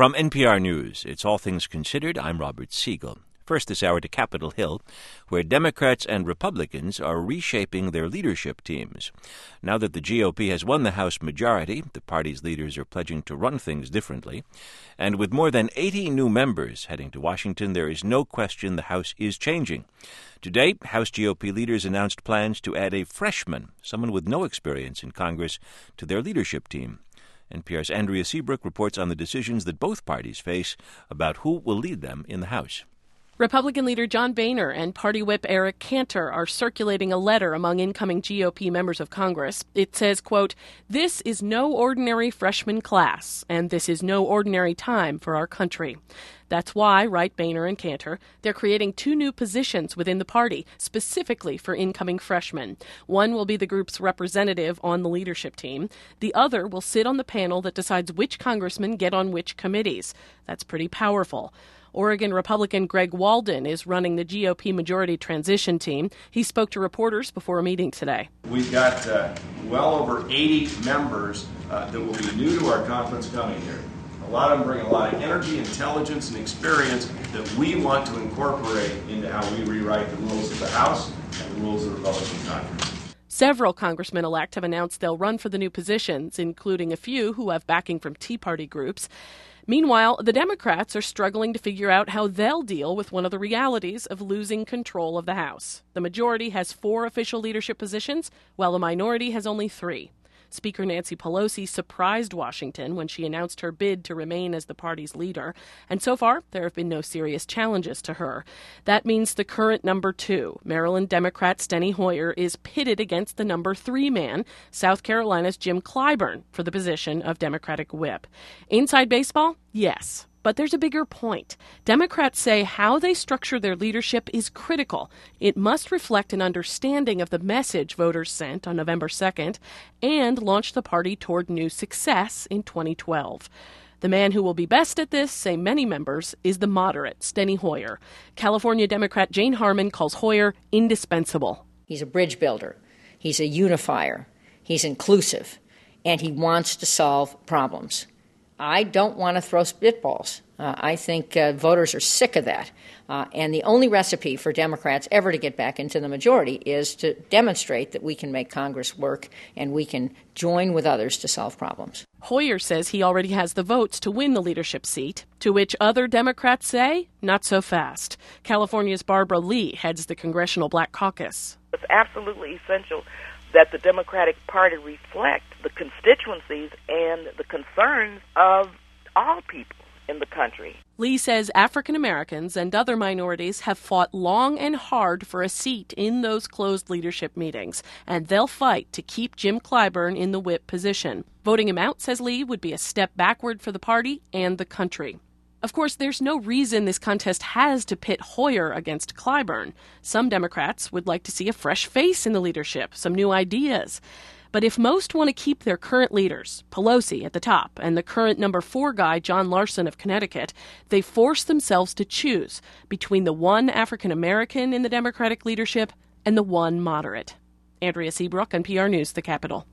From NPR News, it's All Things Considered. I'm Robert Siegel. First this hour to Capitol Hill, where Democrats and Republicans are reshaping their leadership teams. Now that the GOP has won the House majority, the party's leaders are pledging to run things differently. And with more than 80 new members heading to Washington, there is no question the House is changing. Today, House GOP leaders announced plans to add a freshman, someone with no experience in Congress, to their leadership team. NPR's Andrea Seabrook reports on the decisions that both parties face about who will lead them in the House. Republican leader John Boehner and party whip Eric Cantor are circulating a letter among incoming GOP members of Congress. It says, quote, "This is no ordinary freshman class, and this is no ordinary time for our country." That's why, write Boehner and Cantor, they're creating two new positions within the party, specifically for incoming freshmen. One will be the group's representative on the leadership team. The other will sit on the panel that decides which congressmen get on which committees. That's pretty powerful. Oregon Republican Greg Walden is running the GOP majority transition team. He spoke to reporters before a meeting today. We've got well over 80 members that will be new to our conference coming here. A lot of them bring a lot of energy, intelligence, and experience that we want to incorporate into how we rewrite the rules of the House and the rules of the Republican Congress. Several congressmen-elect have announced they'll run for the new positions, including a few who have backing from Tea Party groups. Meanwhile, the Democrats are struggling to figure out how they'll deal with one of the realities of losing control of the House. The majority has 4 official leadership positions, while the minority has only 3. Speaker Nancy Pelosi surprised Washington when she announced her bid to remain as the party's leader, and so far there have been no serious challenges to her. That means the current number 2, Maryland Democrat Steny Hoyer, is pitted against the number 3 man, South Carolina's Jim Clyburn, for the position of Democratic whip. Inside baseball? Yes. But there's a bigger point. Democrats say how they structure their leadership is critical. It must reflect an understanding of the message voters sent on November 2nd and launch the party toward new success in 2012. The man who will be best at this, say many members, is the moderate, Steny Hoyer. California Democrat Jane Harman calls Hoyer indispensable. He's a bridge builder. He's a unifier. He's inclusive. And he wants to solve problems. I don't want to throw spitballs. I think voters are sick of that. And the only recipe for Democrats ever to get back into the majority is to demonstrate that we can make Congress work and we can join with others to solve problems. Hoyer says he already has the votes to win the leadership seat, to which other Democrats say, not so fast. California's Barbara Lee heads the Congressional Black Caucus. It's absolutely essential that the Democratic Party reflect the constituencies and the concerns of all people in the country. Lee says African Americans and other minorities have fought long and hard for a seat in those closed leadership meetings, and they'll fight to keep Jim Clyburn in the whip position. Voting him out, says Lee, would be a step backward for the party and the country. Of course, there's no reason this contest has to pit Hoyer against Clyburn. Some Democrats would like to see a fresh face in the leadership, some new ideas. But if most want to keep their current leaders, Pelosi at the top and the current number 4 guy, John Larson of Connecticut, they force themselves to choose between the one African American in the Democratic leadership and the one moderate. Andrea Seabrook, NPR News, the Capitol.